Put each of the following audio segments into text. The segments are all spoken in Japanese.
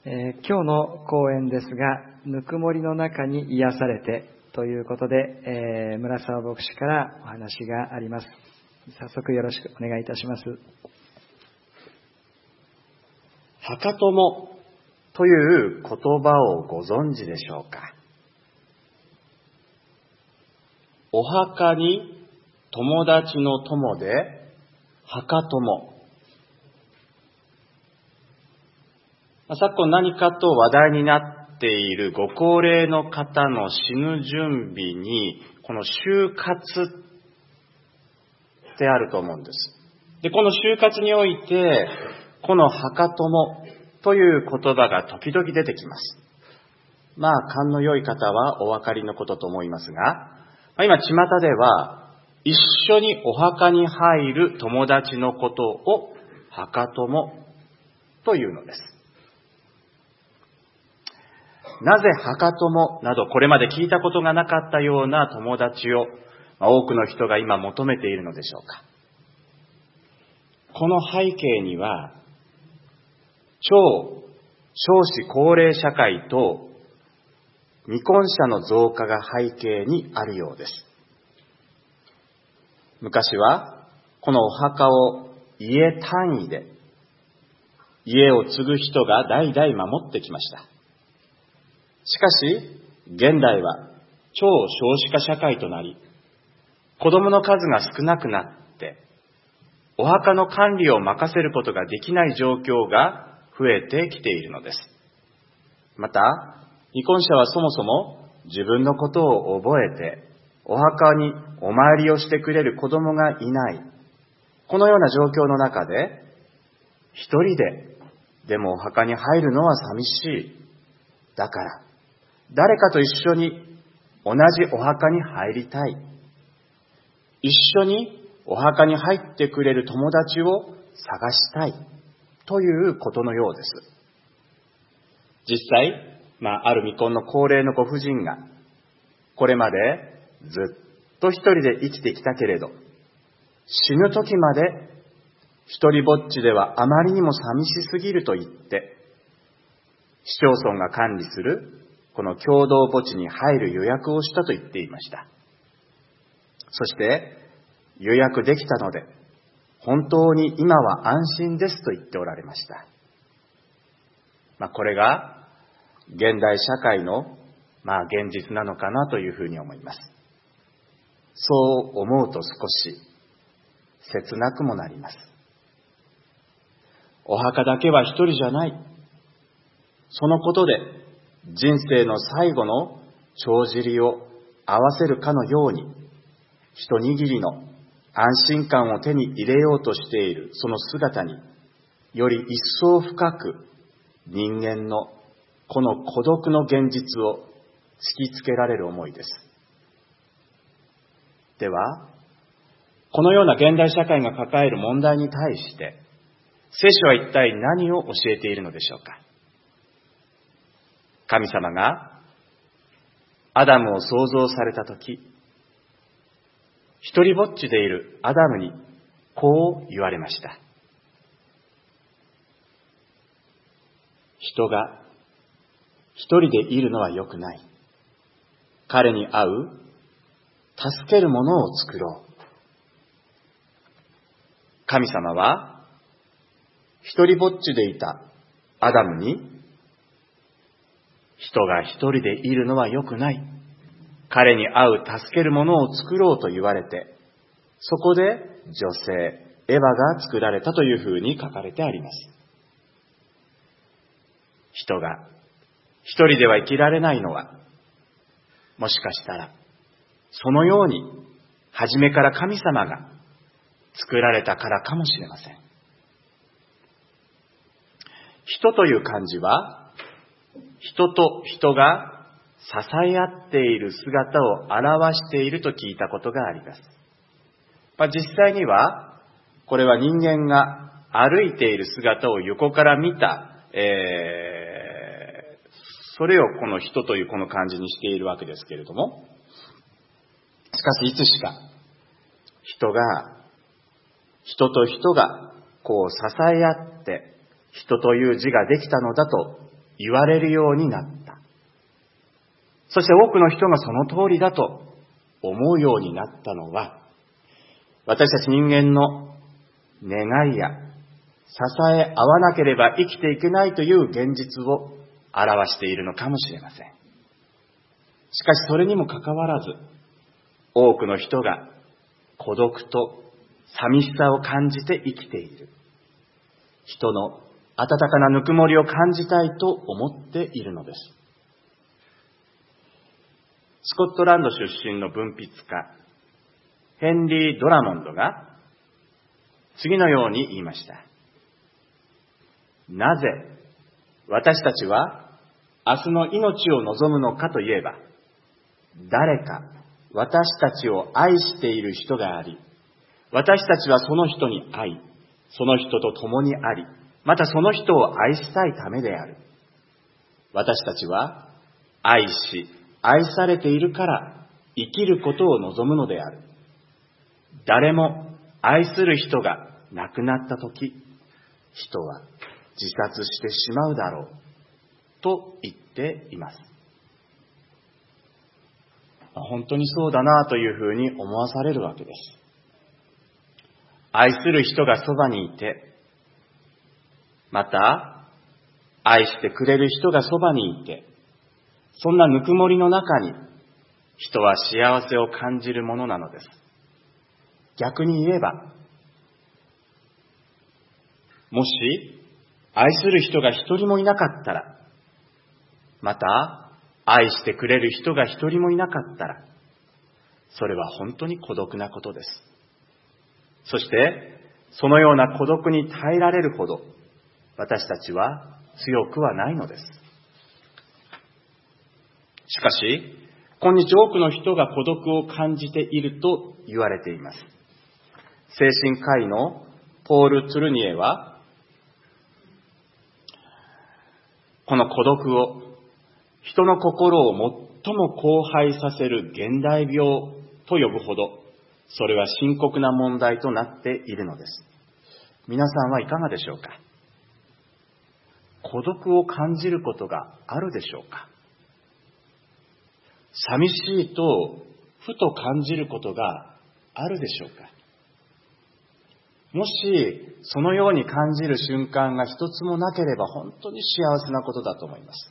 今日の講演ですが、ぬくもりの中に癒されてということで、村沢牧師からお話があります。早速よろしくお願いいたします。 墓友という言葉をご存知でしょうか。お墓に友達の友で墓友。昨今何かと話題になっているご高齢の方の死ぬ準備に、この終活ってあると思うんです。で、この終活において、この墓友という言葉が時々出てきます。勘の良い方はお分かりのことと思いますが、今、巷では、一緒にお墓に入る友達のことを墓友というのです。なぜ墓友などこれまで聞いたことがなかったような友達を多くの人が今求めているのでしょうか。この背景には少子高齢社会と未婚者の増加が背景にあるようです。昔はこのお墓を家単位で家を継ぐ人が代々守ってきました。しかし、現代は超少子化社会となり、子供の数が少なくなって、お墓の管理を任せることができない状況が増えてきているのです。また、未婚者はそもそも自分のことを覚えて、お墓にお参りをしてくれる子供がいない。このような状況の中で、一人でもお墓に入るのは寂しい。だから、誰かと一緒に同じお墓に入りたい。一緒にお墓に入ってくれる友達を探したいということのようです。実際、ある未婚の高齢のご婦人が、これまでずっと一人で生きてきたけれど、死ぬ時まで一人ぼっちではあまりにも寂しすぎると言って、市町村が管理するこの共同墓地に入る予約をしたと言っていました。そして予約できたので、本当に今は安心ですと言っておられました。これが現代社会の現実なのかなというふうに思います。そう思うと少し切なくもなります。お墓だけは一人じゃない。そのことで人生の最後の帳尻を合わせるかのように、一握りの安心感を手に入れようとしているその姿に、より一層深く人間のこの孤独の現実を突きつけられる思いです。では、このような現代社会が抱える問題に対して、聖書は一体何を教えているのでしょうか。神様がアダムを創造されたとき、一人ぼっちでいるアダムにこう言われました。人が一人でいるのは良くない。彼に会う、助けるものを作ろう。神様は一人ぼっちでいたアダムに、人が一人でいるのは良くない。彼に会う、助けるものを作ろうと言われて、そこで女性、エヴァが作られたというふうに書かれてあります。人が一人では生きられないのは、もしかしたら、そのように、初めから神様が作られたからかもしれません。人という漢字は、人と人が支え合っている姿を表していると聞いたことがあります。実際には、これは人間が歩いている姿を横から見た、それをこの人というこの漢字にしているわけですけれども、しかしいつしか人と人がこう支え合って人という字ができたのだと言われるようになった。そして多くの人がその通りだと思うようになったのは、私たち人間の願いや支え合わなければ生きていけないという現実を表しているのかもしれません。しかしそれにもかかわらず、多くの人が孤独と寂しさを感じて生きている。人の温かなぬくもりを感じたいと思っているのです。スコットランド出身の文筆家、ヘンリー・ドラモンドが次のように言いました。なぜ私たちは明日の命を望むのかといえば、誰か私たちを愛している人があり、私たちはその人に愛、その人と共にあり、またその人を愛したいためである。私たちは愛し、愛されているから生きることを望むのである。誰も愛する人が亡くなったとき、人は自殺してしまうだろうと言っています。本当にそうだなというふうに思わされるわけです。愛する人がそばにいて、また愛してくれる人がそばにいて、そんなぬくもりの中に人は幸せを感じるものなのです。逆に言えば、もし愛する人が一人もいなかったら、また愛してくれる人が一人もいなかったら、それは本当に孤独なことです。そしてそのような孤独に耐えられるほど私たちは強くはないのです。しかし今日多くの人が孤独を感じていると言われています。精神科医のポール・トゥルニエは、この孤独を人の心を最も荒廃させる現代病と呼ぶほど、それは深刻な問題となっているのです。皆さんはいかがでしょうか？孤独を感じることがあるでしょうか？寂しいとふと感じることがあるでしょうか？もしそのように感じる瞬間が一つもなければ本当に幸せなことだと思います。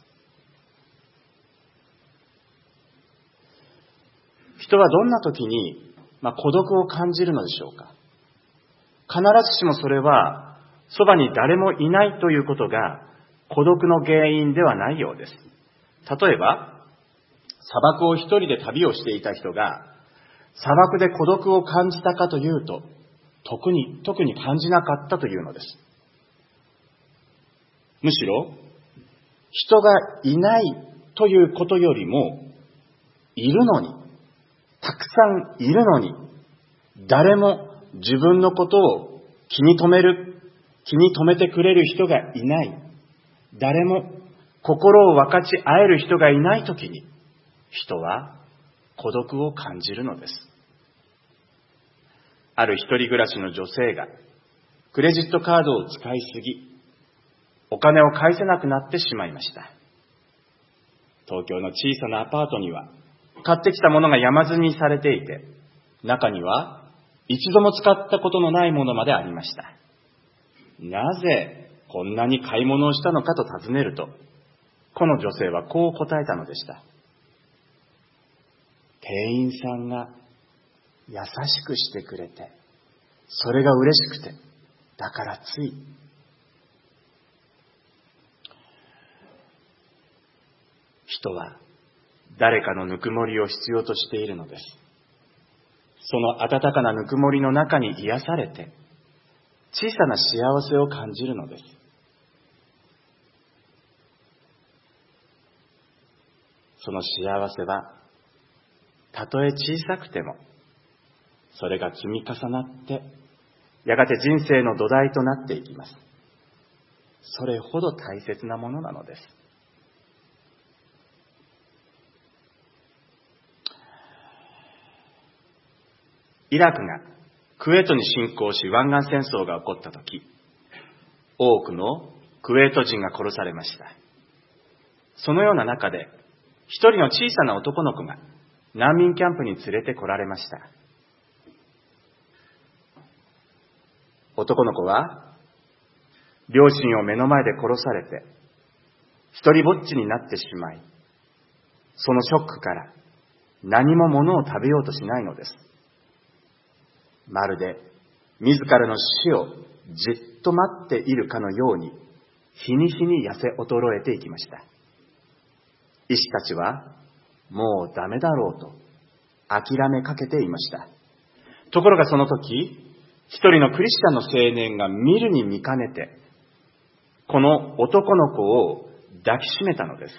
人はどんな時に孤独を感じるのでしょうか？必ずしもそれはそばに誰もいないということが孤独の原因ではないようです。例えば砂漠を一人で旅をしていた人が砂漠で孤独を感じたかというと、特に感じなかったというのです。むしろ人がいないということよりも、いるのに、たくさんいるのに、誰も自分のことを気に留めてくれる人がいない、誰も心を分かち合える人がいないときに、人は孤独を感じるのです。ある一人暮らしの女性がクレジットカードを使いすぎ、お金を返せなくなってしまいました。東京の小さなアパートには買ってきたものが山積みされていて、中には一度も使ったことのないものまでありました。なぜこんなに買い物をしたのかと尋ねると、この女性はこう答えたのでした。店員さんが優しくしてくれて、それが嬉しくて、だからつい。人は誰かのぬくもりを必要としているのです。その温かなぬくもりの中に癒されて、小さな幸せを感じるのです。その幸せは、たとえ小さくても、それが積み重なって、やがて人生の土台となっていきます。それほど大切なものなのです。イラクがクウェートに侵攻し湾岸戦争が起こったとき、多くのクウェート人が殺されました。 そのような中で、一人の小さな男の子が難民キャンプに連れて来られました。男の子は、両親を目の前で殺されて、一人ぼっちになってしまい、そのショックから何も物を食べようとしないのです。まるで自らの死をじっと待っているかのように、日に日に痩せ衰えていきました。医師たちはもうダメだろうと諦めかけていました。ところがその時、一人のクリスチャンの青年が見るに見かねて、この男の子を抱きしめたのです。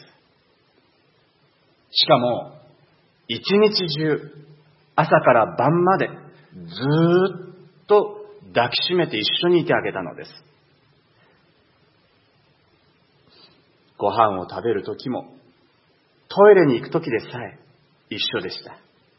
しかも、一日中、朝から晩までずーっと抱きしめて一緒にいてあげたのです。ご飯を食べるときも、トイレに行くときでさえ一緒でした。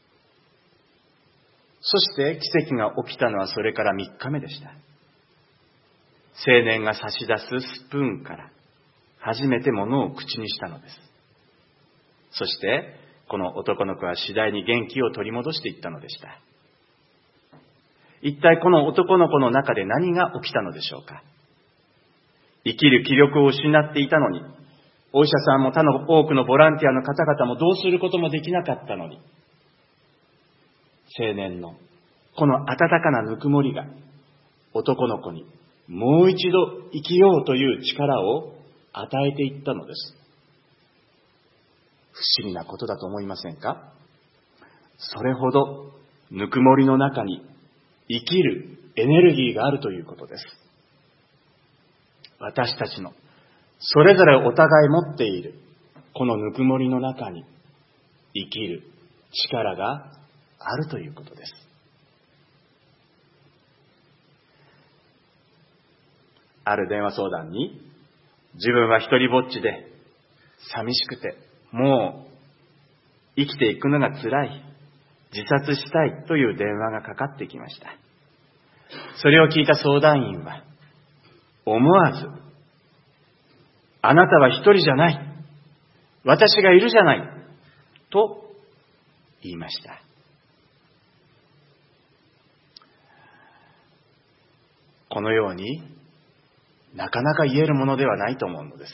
そして奇跡が起きたのはそれから3日目でした。青年が差し出すスプーンから初めて物を口にしたのです。そしてこの男の子は次第に元気を取り戻していったのでした。一体この男の子の中で何が起きたのでしょうか。生きる気力を失っていたのに、お医者さんも他の多くのボランティアの方々もどうすることもできなかったのに、青年のこの温かなぬくもりが男の子にもう一度生きようという力を与えていったのです。不思議なことだと思いませんか？それほどぬくもりの中に生きるエネルギーがあるということです。私たちのそれぞれお互い持っているこのぬくもりの中に生きる力があるということです。ある電話相談に、自分は一人ぼっちで寂しくてもう生きていくのが辛い、自殺したいという電話がかかってきました。それを聞いた相談員は思わず、あなたは一人じゃない、私がいるじゃないと言いました。このようになかなか言えるものではないと思うのです。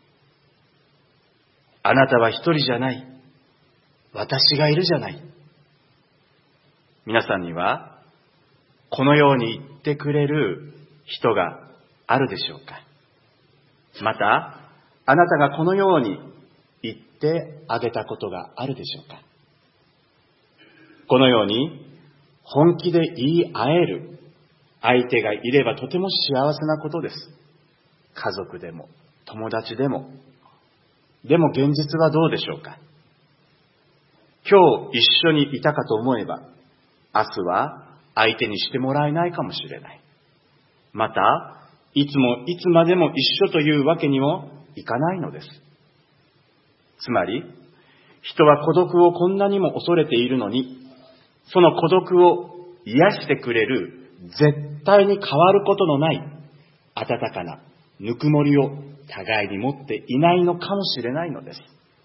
あなたは一人じゃない、私がいるじゃない。皆さんにはこのように言ってくれる人があるでしょうか。また、あなたがこのように言ってあげたことがあるでしょうか。このように本気で言い合える相手がいればとても幸せなことです。家族でも友達でも。でも現実はどうでしょうか。今日一緒にいたかと思えば、明日は相手にしてもらえないかもしれない。また、いつもいつまでも一緒というわけにもいかないのです。つまり、人は孤独をこんなにも恐れているのに、その孤独を癒してくれる絶対に変わることのない温かなぬくもりを互いに持っていないのかもしれないのです。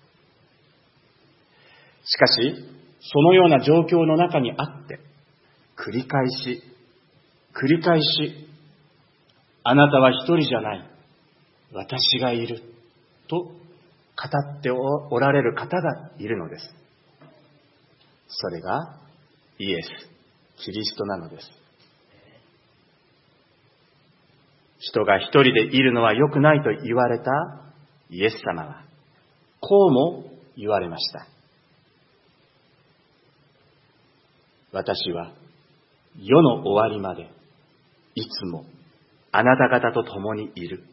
しかし、そのような状況の中にあって、繰り返し、あなたは一人じゃない、私がいる、と語っておられる方がいるのです。それがイエス・キリストなのです。人が一人でいるのは良くないと言われたイエス様は、こうも言われました。私は世の終わりまでいつもあなた方と共にいる。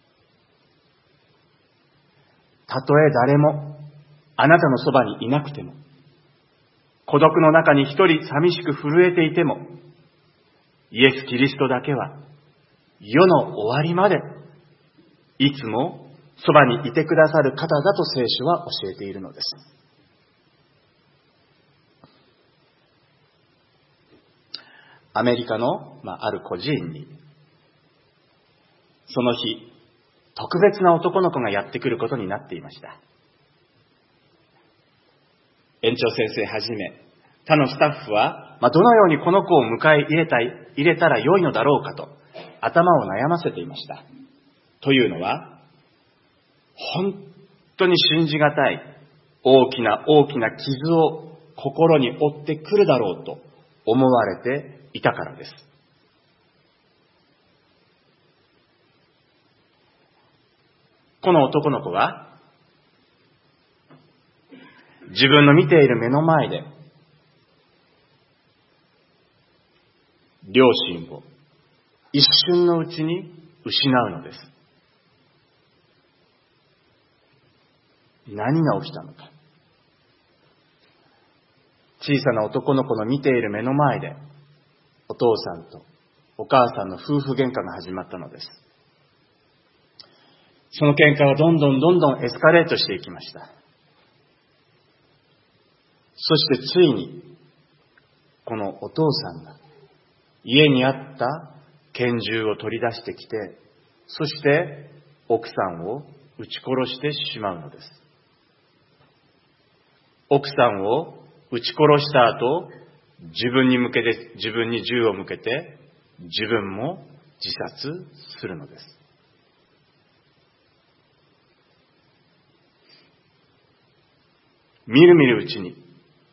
たとえ誰もあなたのそばにいなくても、孤独の中に一人寂しく震えていても、イエス・キリストだけは世の終わりまでいつもそばにいてくださる方だと聖書は教えているのです。アメリカの、ある孤児院に、その日、 特別な男の子がやってくることになっていました。園長先生はじめ、他のスタッフは、どのようにこの子を迎え入れたらよいのだろうかと、頭を悩ませていました。というのは、本当に信じがたい、大きな大きな傷を心に負ってくるだろうと思われていたからです。この男の子は、自分の見ている目の前で、両親を一瞬のうちに失うのです。何が起きたのか。小さな男の子の見ている目の前で、お父さんとお母さんの夫婦喧嘩が始まったのです。その喧嘩はどんどんエスカレートしていきました。そしてついに、このお父さんが家にあった拳銃を取り出してきて、そして奥さんを撃ち殺してしまうのです。奥さんを撃ち殺した後、自分に銃を向けて、自分も自殺するのです。みるみるうちに、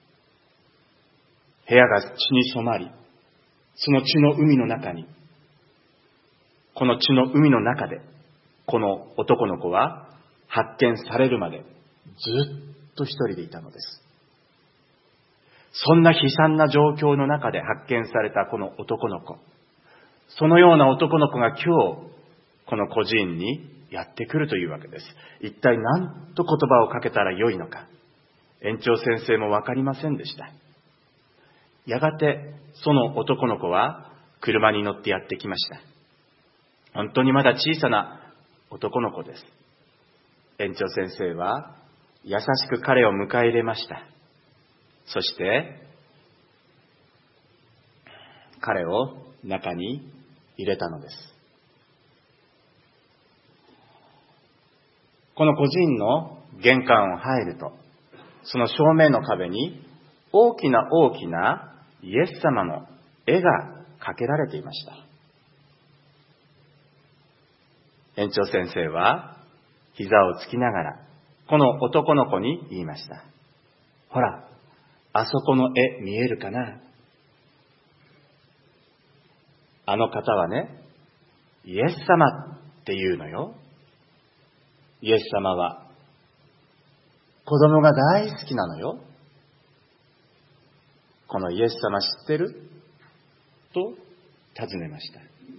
部屋が血に染まり、その血の海の中に、この血の海の中で、この男の子は発見されるまでずっと一人でいたのです。そんな悲惨な状況の中で発見されたこの男の子、そのような男の子が今日、この孤児院にやってくるというわけです。一体何と言葉をかけたらよいのか、園長先生もわかりませんでした。やがてその男の子は車に乗ってやってきました。本当にまだ小さな男の子です。園長先生は優しく彼を迎え入れました。そして彼を中に入れたのです。この孤児院の玄関を入ると、その正面の壁に大きな大きなイエス様の絵が描けられていました。園長先生は膝をつきながらこの男の子に言いました。ほら、あそこの絵見えるかな。あの方はね、イエス様っていうのよ。イエス様は子供が大好きなのよ。このイエス様知ってる？と尋ねました。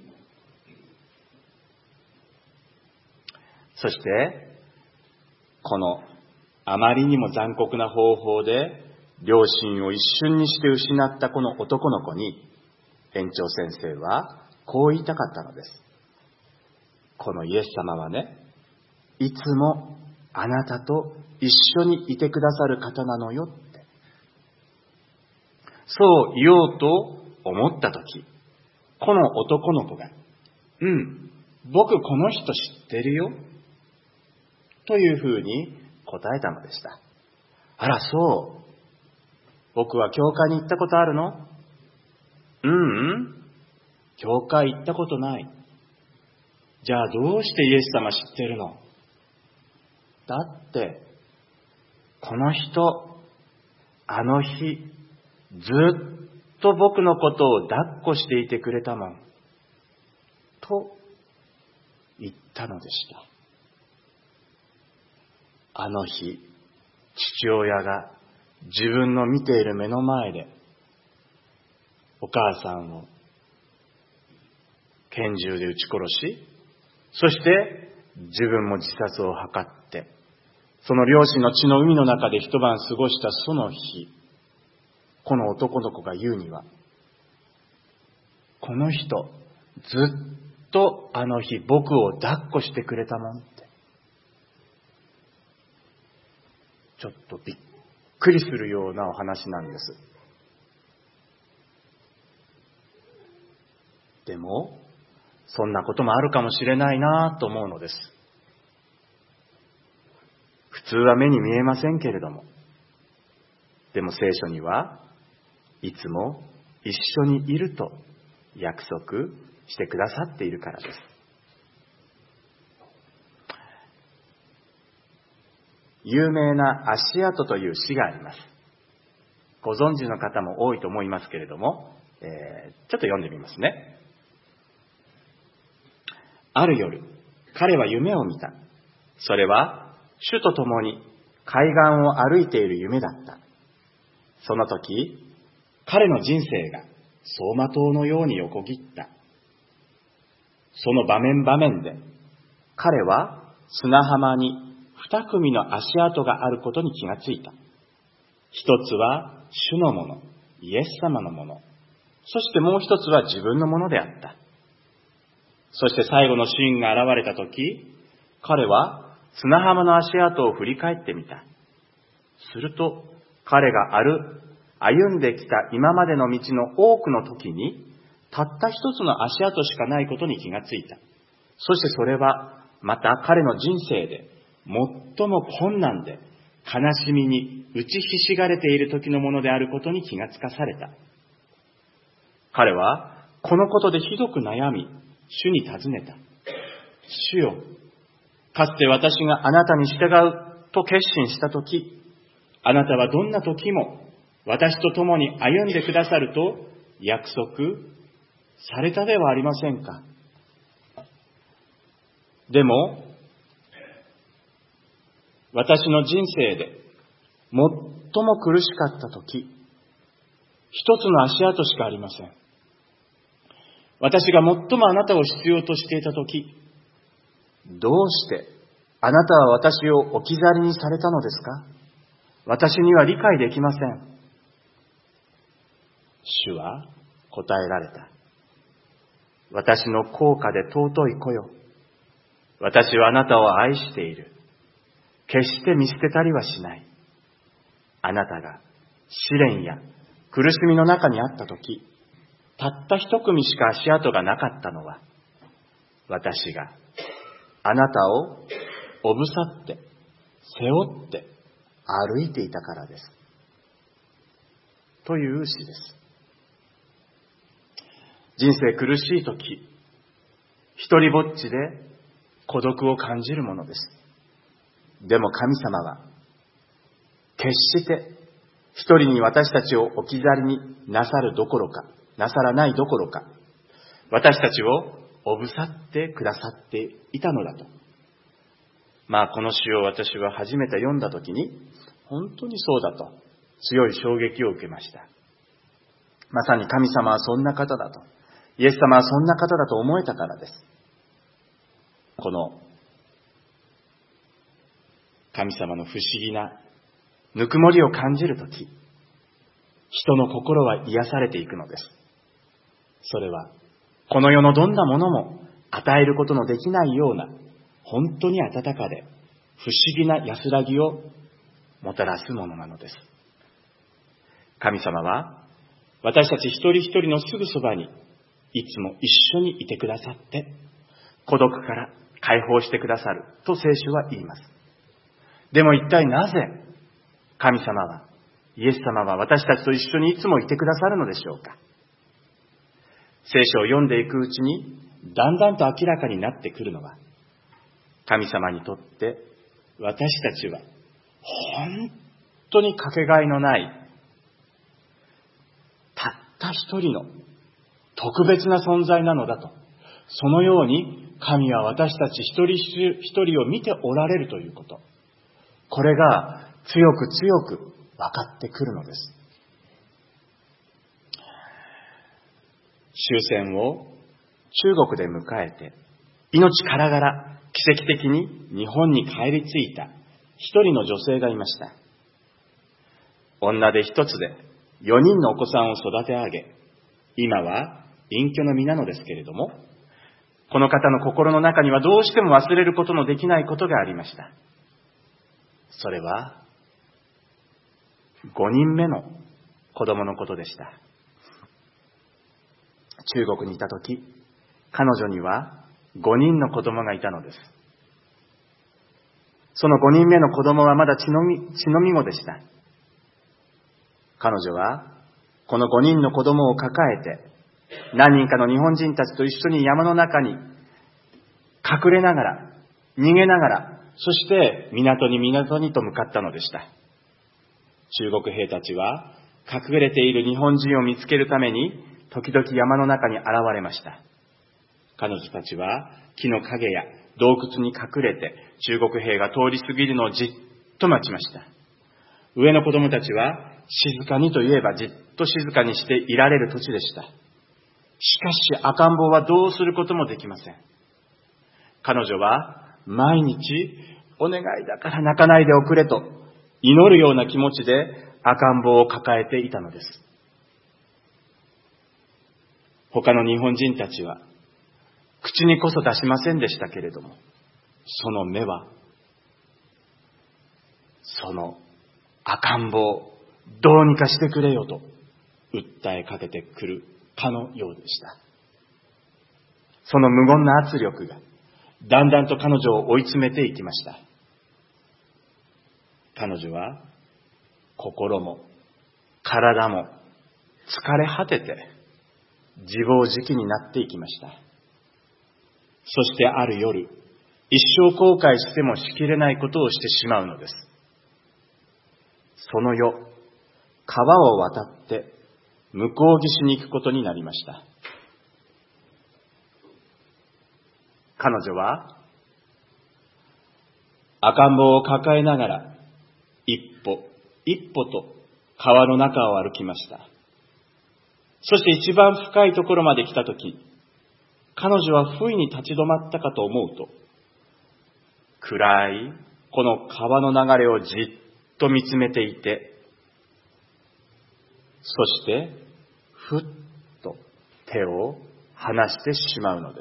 そして、このあまりにも残酷な方法で両親を一瞬にして失ったこの男の子に、園長先生はこう言いたかったのです。このイエス様はね、いつもあなたと一緒にいてくださる方なのよって。そう言おうと思ったとき、この男の子が、僕この人知ってるよ、というふうに答えたのでした。あら、そう。僕は教会に行ったことあるの？教会行ったことない。じゃあどうしてイエス様知ってるの？だって、この人、あの日、ずっと僕のことを抱っこしていてくれたもん。と言ったのでした。あの日、父親が自分の見ている目の前で、お母さんを拳銃で撃ち殺し、そして自分も自殺を図って、その両親の血の海の中で一晩過ごしたその日、この男の子が言うには、この人、ずっとあの日僕を抱っこしてくれたもんって。ちょっとびっくりするようなお話なんです。でも、そんなこともあるかもしれないなと思うのです。 普通は目に見えませんけれども、でも聖書にはいつも一緒にいると約束してくださっているからです。有名な足跡という詩があります。ご存知の方も多いと思いますけれども、ちょっと読んでみますね。ある夜、彼は夢を見た。それは主と共に海岸を歩いている夢だった。その時、彼の人生が走馬灯のように横切った。その場面場面で、彼は砂浜に2組の足跡があることに気がついた。一つは主のもの、イエス様のもの。そしてもう一つは自分のものであった。そして最後のシーンが現れたとき、彼は砂浜の足跡を振り返ってみた。すると、彼が歩んできた今までの道の多くの時に、たった一つの足跡しかないことに気がついた。そしてそれは、また彼の人生で最も困難で悲しみに打ちひしがれている時のものであることに気がつかされた。彼はこのことでひどく悩み、主に尋ねた。主よ、かつて私があなたに従うと決心したとき、あなたはどんな時も私と共に歩んでくださると約束されたではありませんか。でも、私の人生で最も苦しかった時、一つの足跡しかありません。私が最もあなたを必要としていたとき、どうしてあなたは私を置き去りにされたのですか？私には理解できません。主は答えられた。私の高価で尊い子よ。私はあなたを愛している。決して見捨てたりはしない。あなたが試練や苦しみの中にあったとき、たった一組しか足跡がなかったのは、私があなたをおぶさって、背負って歩いていたからです。という詩です。人生苦しいとき、一人ぼっちで孤独を感じるものです。でも神様は、決して一人に私たちを置き去りになさらないどころか、私たちをおぶさってくださっていたのだと。この詩を私は初めて読んだときに、本当にそうだと強い衝撃を受けました。まさに神様はそんな方だと、イエス様はそんな方だと思えたからです。この神様の不思議なぬくもりを感じるとき、人の心は癒されていくのです。それは、この世のどんなものも与えることのできないような、本当に温かで不思議な安らぎをもたらすものなのです。神様は、私たち一人一人のすぐそばに、いつも一緒にいてくださって、孤独から解放してくださると聖書は言います。でも一体なぜ、神様は、イエス様は私たちと一緒にいつもいてくださるのでしょうか。聖書を読んでいくうちに、だんだんと明らかになってくるのは、神様にとって私たちは本当にかけがえのないたった一人の特別な存在なのだと、そのように神は私たち一人一人を見ておられるということ、これが強く強く分かってくるのです。終戦を中国で迎えて、命からがら奇跡的に日本に帰り着いた一人の女性がいました。女で一つで4人のお子さんを育て上げ、今は隠居の身なのですけれども、この方の心の中にはどうしても忘れることのできないことがありました。それは5人目の子供のことでした。中国にいたとき、彼女には5人の子供がいたのです。 その5人目の子供はまだ血のみ子でした。彼女はこの5人の子供を抱えて、何人かの日本人たちと一緒に山の中に隠れながら、逃げながら、そして港にと向かったのでした。中国兵たちは隠れている日本人を見つけるために時々山の中に現れました。彼女たちは木の陰や洞窟に隠れて中国兵が通り過ぎるのをじっと待ちました。上の子供たちは静かにといえばじっと静かにしていられる土地でした。しかし赤ん坊はどうすることもできません。彼女は毎日お願いだから泣かないでおくれと祈るような気持ちで赤ん坊を抱えていたのです。他の日本人たちは口にこそ出しませんでしたけれども、その目はその赤ん坊どうにかしてくれよと訴えかけてくるかのようでした。その無言な圧力がだんだんと彼女を追い詰めていきました。彼女は心も体も疲れ果てて自暴自棄になっていきました。そしてある夜、一生後悔してもしきれないことをしてしまうのです。その夜、川を渡って向こう岸に行くことになりました。彼女は赤ん坊を抱えながら一歩一歩と川の中を歩きました。そして一番深いところまで来たとき、彼女は不意に立ち止まったかと思うと、暗いこの川の流れをじっと見つめていて、そしてふっと手を離してしまうのです。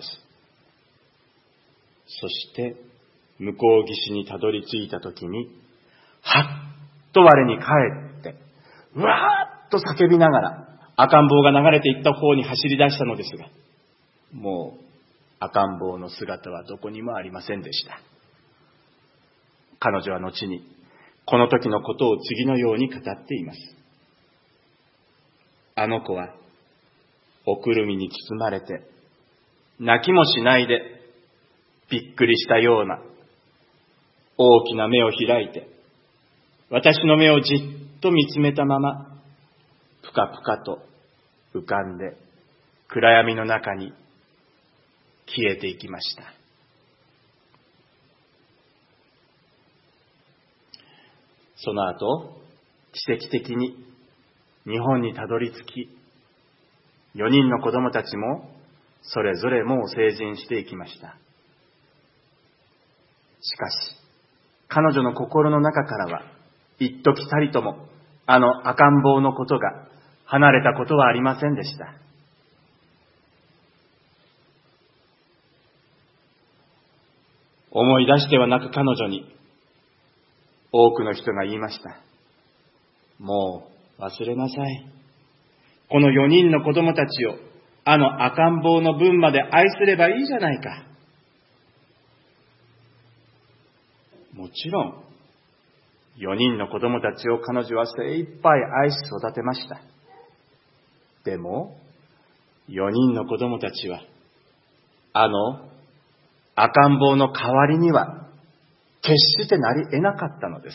そして向こう岸にたどり着いたときに、はっと我に返って、うわーっと叫びながら赤ん坊が流れていった方に走り出したのですが、もう赤ん坊の姿はどこにもありませんでした。彼女は後にこの時のことを次のように語っています。あの子はおくるみに包まれて泣きもしないでびっくりしたような大きな目を開いて私の目をじっと見つめたままぷかぷかと浮かんで暗闇の中に消えていきました。その後、奇跡的に日本にたどり着き、4人の子供たちもそれぞれもう成人していきました。しかし、彼女の心の中からは一時たりともあの赤ん坊のことが離れたことはありませんでした。思い出しては泣く彼女に多くの人が言いました。もう忘れなさい。この4人の子供たちをあの赤ん坊の分まで愛すればいいじゃないか。もちろん4人の子供たちを彼女は精一杯愛し育てました。でも4人の子供たちはあの赤ん坊の代わりには決してなり得なかったのです。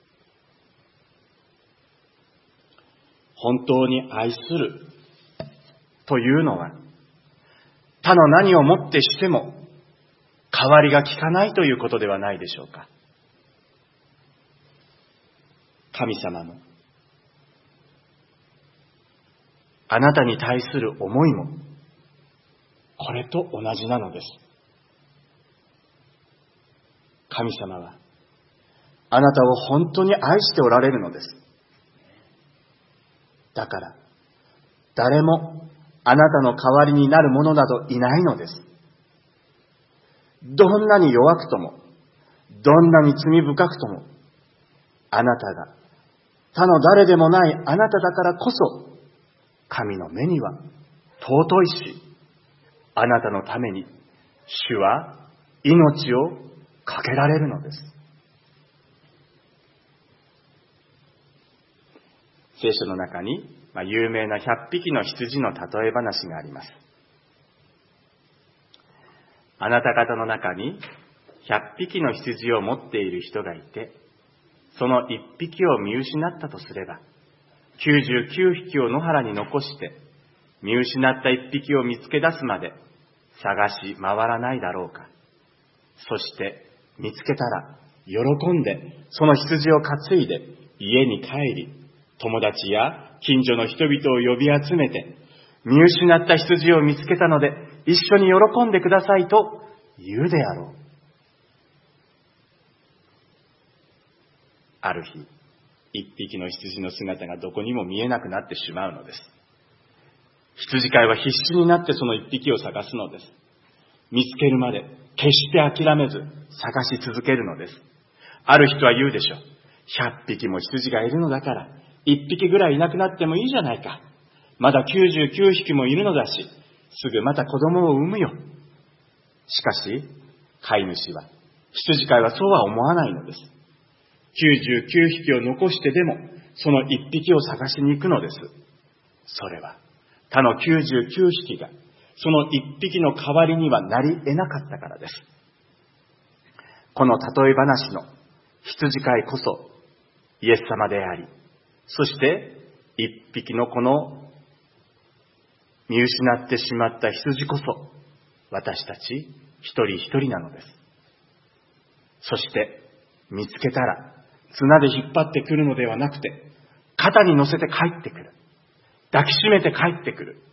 本当に愛するというのは他の何をもってしても代わりがきかないということではないでしょうか。神様のあなたに対する思いもこれと同じなのです。神様はあなたを本当に愛しておられるのです。だから誰もあなたの代わりになる者などいないのです。どんなに弱くともどんなに罪深くともあなたが他の誰でもないあなただからこそ神の目には尊いし、あなたのために主は命をかけられるのです。 聖書の中に、有名な100匹の羊の例え話があります。あなた方の中に100匹の羊を持っている人がいて、その1匹を見失ったとすれば、99匹を野原に残して、見失った1匹を見つけ出すまで探し回らないだろうか。そして見つけたら喜んでその羊を担いで家に帰り、友達や近所の人々を呼び集めて、見失った羊を見つけたので一緒に喜んでくださいと言うであろう。ある日、一匹の羊の姿がどこにも見えなくなってしまうのです。羊飼いは必死になってその一匹を探すのです。見つけるまで決して諦めず探し続けるのです。ある人は言うでしょう。100匹も羊がいるのだから、1匹ぐらいいなくなってもいいじゃないか。まだ99匹もいるのだし、すぐまた子供を産むよ。しかし、飼い主は、羊飼いはそうは思わないのです。99匹を残してでも、その1匹を探しに行くのです。それは、他の99匹が、その1匹の代わりにはなり得なかったからです。この例え話の羊飼いこそ、イエス様であり、そして1匹のこの見失ってしまった羊こそ、私たち一人一人なのです。そして見つけたら綱で引っ張ってくるのではなくて、肩に乗せて帰ってくる。抱きしめて帰ってくる。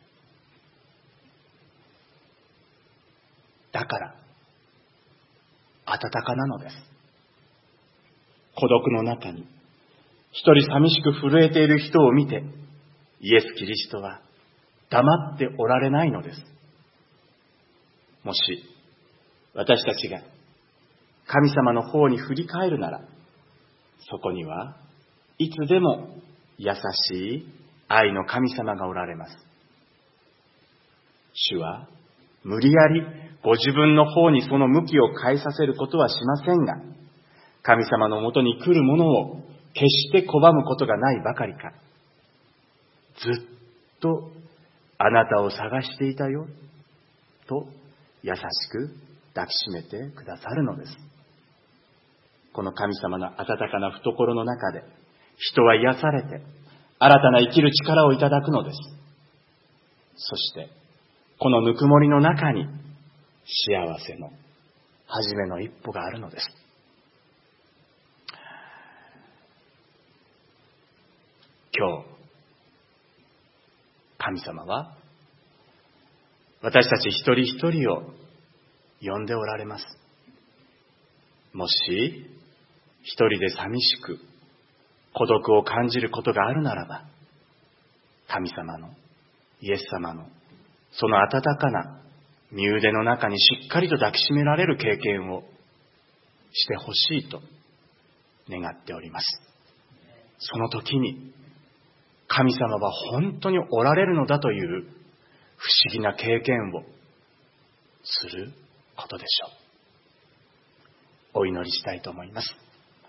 だから温かなのです。孤独の中に一人寂しく震えている人を見て、イエス・キリストは黙っておられないのです。もし私たちが神様の方に振り返るなら、そこにはいつでも優しい愛の神様がおられます。主は無理やりご自分の方にその向きを変えさせることはしませんが、神様のもとに来るものを決して拒むことがないばかりか、ずっとあなたを探していたよと優しく抱きしめてくださるのです。この神様の温かな懐の中で人は癒されて新たな生きる力をいただくのです。そしてこのぬくもりの中に幸せの初めの一歩があるのです。今日、神様は私たち一人一人を呼んでおられます。もし一人で寂しく孤独を感じることがあるならば、神様のイエス様のその温かな身腕の中にしっかりと抱きしめられる経験をしてほしいと願っております。その時に神様は本当におられるのだという不思議な経験をすることでしょう。お祈りしたいと思います。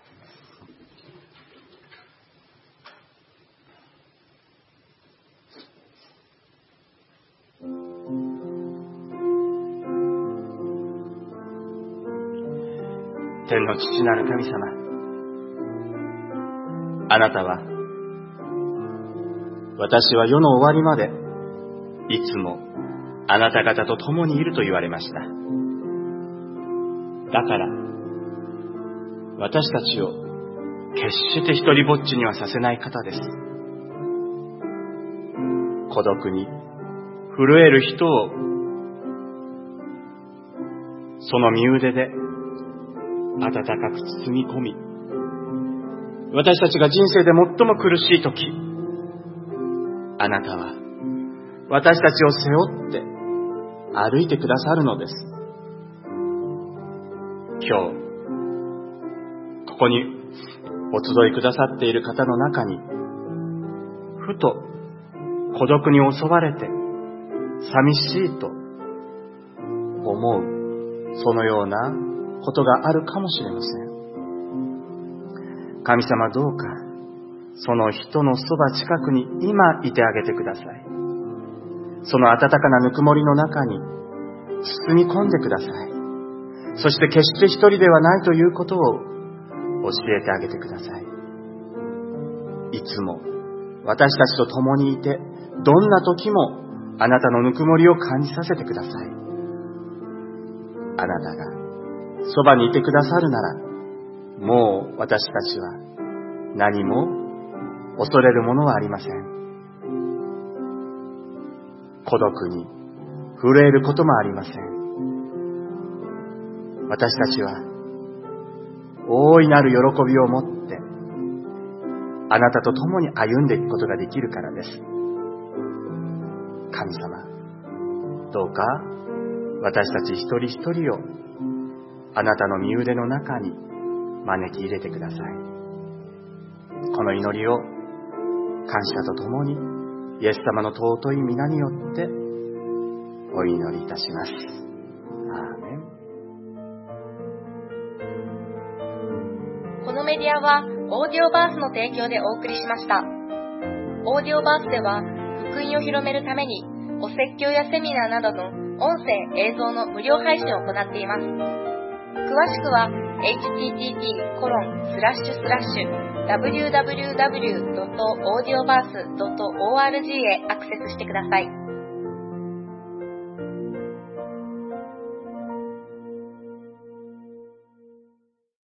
天の父なる神様、あなたは私は世の終わりまでいつもあなた方と共にいると言われました。だから私たちを決して一人ぼっちにはさせない方です。孤独に震える人をその身腕で温かく包み込み、私たちが人生で最も苦しいとき、あなたは私たちを背負って歩いてくださるのです。今日ここにお集いくださっている方の中に、ふと孤独に襲われて寂しいと思う、そのようなことがあるかもしれません。神様、どうかその人のそば近くに今いてあげてください。その温かなぬくもりの中に包み込んでください。そして決して一人ではないということを教えてあげてください。いつも私たちと共にいて、どんな時もあなたのぬくもりを感じさせてください。あなたがそばにいてくださるなら、もう私たちは何も恐れるものはありません。孤独に震えることもありません。私たちは大いなる喜びを持ってあなたと共に歩んでいくことができるからです。神様、どうか私たち一人一人をあなたの御腕の中に招き入れてください。この祈りを感謝とともにイエス様の尊い皆によってお祈りいたします。アーメン。 このメディアはオーディオバースの提供でお送りしました。オーディオバースでは福音を広めるためにお説教やセミナーなどの音声・映像の無料配信を行っています。詳しくは http://www.audioverse.org へアクセスしてください。